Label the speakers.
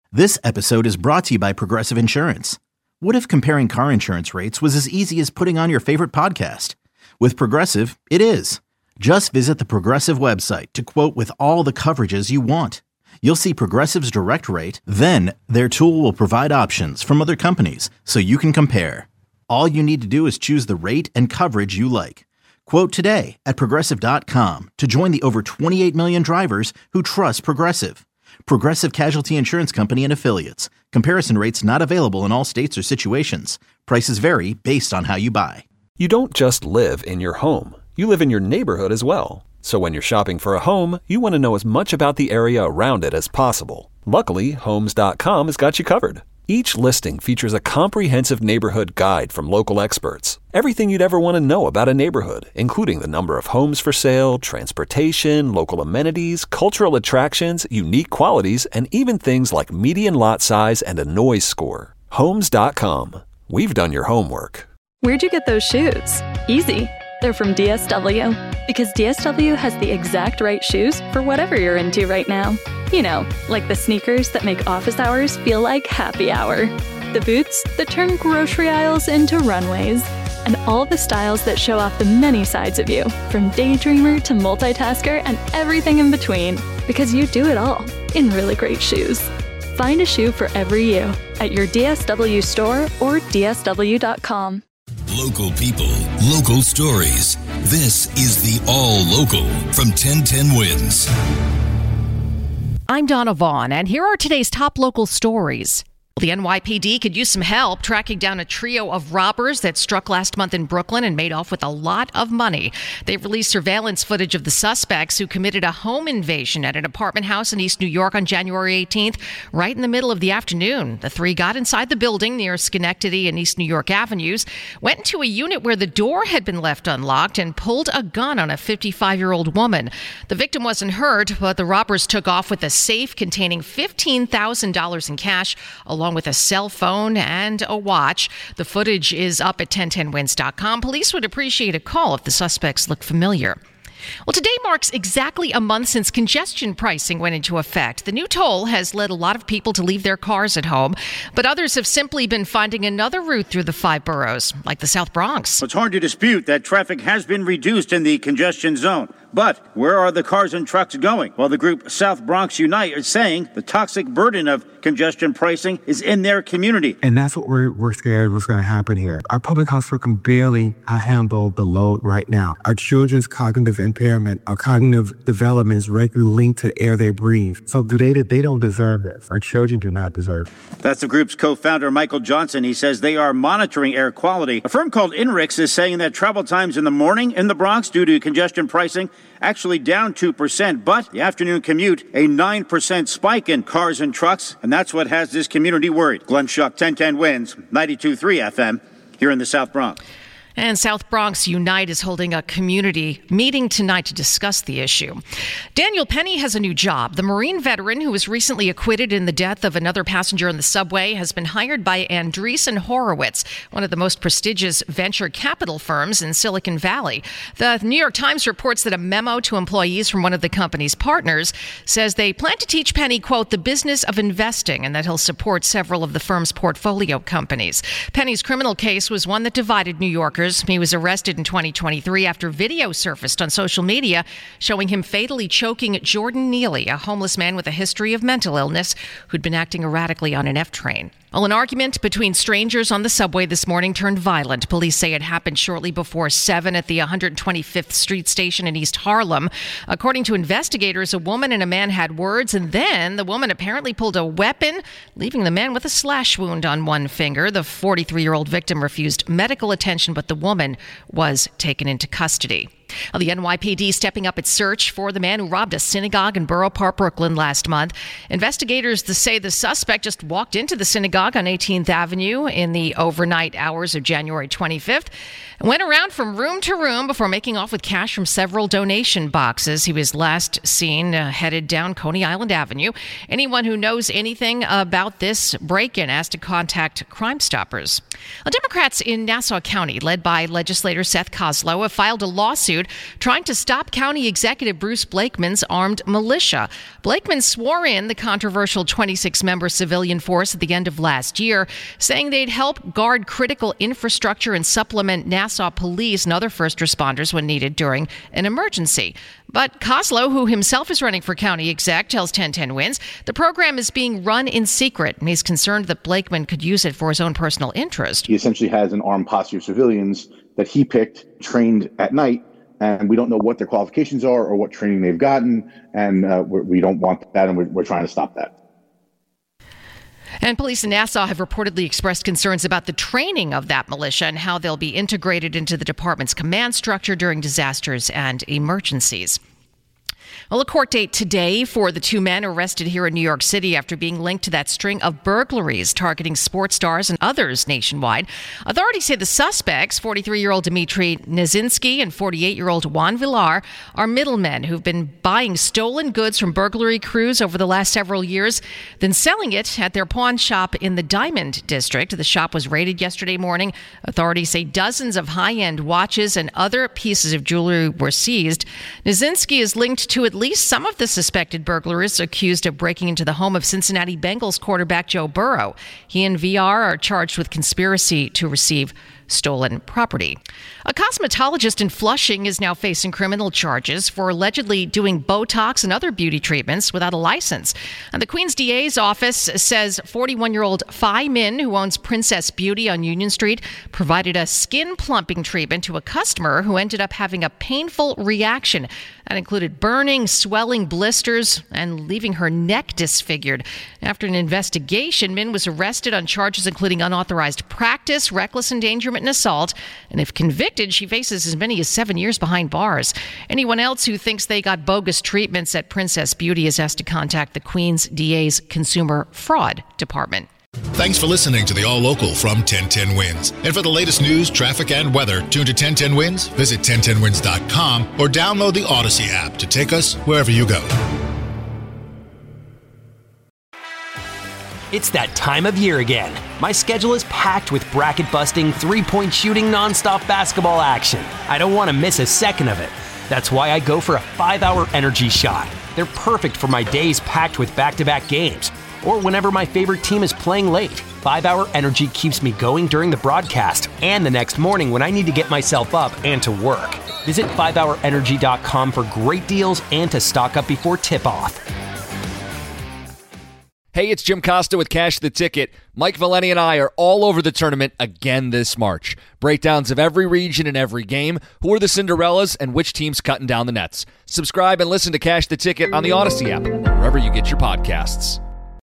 Speaker 1: This episode is brought to you by Progressive Insurance. What if comparing car insurance rates was as easy as putting on your favorite podcast? With Progressive, it is. Just visit the Progressive website to quote with all the coverages you want. You'll see Progressive's direct rate, then their tool will provide options from other companies so you can compare. All you need to do is choose the rate and coverage you like. Quote today at Progressive.com to join the over 28 million drivers who trust Progressive. Progressive Casualty Insurance Company and Affiliates. Comparison rates not available in all states or situations. Prices vary based on how you buy.
Speaker 2: You don't just live in your home. You live in your neighborhood as well. So when you're shopping for a home, you want to know as much about the area around it as possible. Luckily, Homes.com has got you covered. Each listing features a comprehensive neighborhood guide from local experts. Everything you'd ever want to know about a neighborhood, including the number of homes for sale, transportation, local amenities, cultural attractions, unique qualities, and even things like median lot size and a noise score. Homes.com. We've done your homework.
Speaker 3: Where'd you get those shoes? Easy. They're from DSW. Because DSW has the exact right shoes for whatever you're into right now. You know, like the sneakers that make office hours feel like happy hour. The boots that turn grocery aisles into runways. And all the styles that show off the many sides of you, from daydreamer to multitasker and everything in between. Because you do it all in really great shoes. Find a shoe for every you at your DSW store or DSW.com.
Speaker 4: Local people, local stories. This is the All Local from 1010 Wins.
Speaker 5: I'm Donna Vaughn, and here are today's top local stories. The NYPD could use some help tracking down a trio of robbers that struck last month in Brooklyn and made off with a lot of money. They've released surveillance footage of the suspects who committed a home invasion at an apartment house in East New York on January 18th, right in the middle of the afternoon. The three got inside the building near Schenectady and East New York Avenues, went into a unit where the door had been left unlocked, and pulled a gun on a 55-year-old woman. The victim wasn't hurt, but the robbers took off with a safe containing $15,000 in cash, along with a cell phone and a watch. The footage is up at 1010wins.com. Police would appreciate a call if the suspects look familiar. Well, today marks exactly a month since congestion pricing went into effect. The new toll has led a lot of people to leave their cars at home, but others have simply been finding another route through the five boroughs, like the South Bronx.
Speaker 6: It's hard to dispute that traffic has been reduced in the congestion zone. But where are the cars and trucks going? Well, the group South Bronx Unite is saying the toxic burden of congestion pricing is in their community.
Speaker 7: And that's what we're scared was going to happen here. Our public hospital can barely handle the load right now. Our children's cognitive impairment, our cognitive development is regularly linked to the air they breathe. So they don't deserve this. Our children do not deserve it.
Speaker 6: That's the group's co-founder, Michael Johnson. He says they are monitoring air quality. A firm called INRIX is saying that travel times in the morning in the Bronx due to congestion pricing actually down 2%, but the afternoon commute, a 9% spike in cars and trucks, and that's what has this community worried. Glenn Schuck, 1010 Wins, 92.3 FM, here in the South Bronx.
Speaker 5: And South Bronx Unite is holding a community meeting tonight to discuss the issue. Daniel Penny has a new job. The Marine veteran who was recently acquitted in the death of another passenger on the subway has been hired by Andreessen Horowitz, one of the most prestigious venture capital firms in Silicon Valley. The New York Times reports that a memo to employees from one of the company's partners says they plan to teach Penny, quote, the business of investing, and that he'll support several of the firm's portfolio companies. Penny's criminal case was one that divided New Yorkers. He was arrested in 2023 after video surfaced on social media showing him fatally choking Jordan Neely, a homeless man with a history of mental illness who'd been acting erratically on an F train. Well, an argument between strangers on the subway this morning turned violent. Police say it happened shortly before 7 at the 125th Street station in East Harlem. According to investigators, a woman and a man had words, and then the woman apparently pulled a weapon, leaving the man with a slash wound on one finger. The 43-year-old victim refused medical attention, but the woman was taken into custody. The NYPD stepping up its search for the man who robbed a synagogue in Borough Park, Brooklyn last month. Investigators say the suspect just walked into the synagogue on 18th Avenue in the overnight hours of January 25th and went around from room to room before making off with cash from several donation boxes. He was last seen headed down Coney Island Avenue. Anyone who knows anything about this break-in has to contact Crime Stoppers. Democrats in Nassau County, led by legislator Seth Kozlow, have filed a lawsuit lawsuit trying to stop County Executive Bruce Blakeman's armed militia. Blakeman swore in the controversial 26-member civilian force at the end of last year, saying they'd help guard critical infrastructure and supplement Nassau police and other first responders when needed during an emergency. But Koslow, who himself is running for county exec, tells 1010 Wins the program is being run in secret, and he's concerned that Blakeman could use it for his own personal interest.
Speaker 8: He essentially has an armed posse of civilians that he picked, trained at night, and we don't know what their qualifications are or what training they've gotten, and we don't want that, and we're trying to stop that.
Speaker 5: And police in Nassau have reportedly expressed concerns about the training of that militia and how they'll be integrated into the department's command structure during disasters and emergencies. Well, a court date today for the two men arrested here in New York City after being linked to that string of burglaries targeting sports stars and others nationwide. Authorities say the suspects, 43-year-old Dmitry Nizinski and 48-year-old Juan Villar, are middlemen who've been buying stolen goods from burglary crews over the last several years, then selling it at their pawn shop in the Diamond District. The shop was raided yesterday morning. Authorities say dozens of high-end watches and other pieces of jewelry were seized. Nizinski is linked to at least some of the suspected burglars accused of breaking into the home of Cincinnati Bengals quarterback Joe Burrow. He and VR are charged with conspiracy to receive stolen property. A cosmetologist in Flushing is now facing criminal charges for allegedly doing Botox and other beauty treatments without a license. And the Queens DA's office says 41-year-old Phi Min, who owns Princess Beauty on Union Street, provided a skin plumping treatment to a customer who ended up having a painful reaction. That included burning, swelling, blisters, and leaving her neck disfigured. After an investigation, Min was arrested on charges including unauthorized practice, reckless endangerment, and assault. And if convicted, she faces as many as 7 years behind bars. Anyone else who thinks they got bogus treatments at Princess Beauty is asked to contact the Queens DA's Consumer Fraud Department.
Speaker 9: Thanks for listening to the All Local from 1010 Wins. And for the latest news, traffic, and weather, tune to 1010 Wins, visit 1010wins.com, or download the Odyssey app to take us wherever you go.
Speaker 10: It's that time of year again. My schedule is packed with bracket-busting, three-point shooting, nonstop basketball action. I don't want to miss a second of it. That's why I go for a 5-hour energy shot. They're perfect for my days packed with back-to-back games, or whenever my favorite team is playing late. 5-hour energy keeps me going during the broadcast and the next morning when I need to get myself up and to work. Visit 5hourenergy.com for great deals and to stock up before tip-off.
Speaker 11: Hey, it's Jim Costa with Cash the Ticket. Mike Valeni and I are all over the tournament again this March. Breakdowns of every region and every game, who are the Cinderellas, and which team's cutting down the nets. Subscribe and listen to Cash the Ticket on the Odyssey app, wherever you get your podcasts.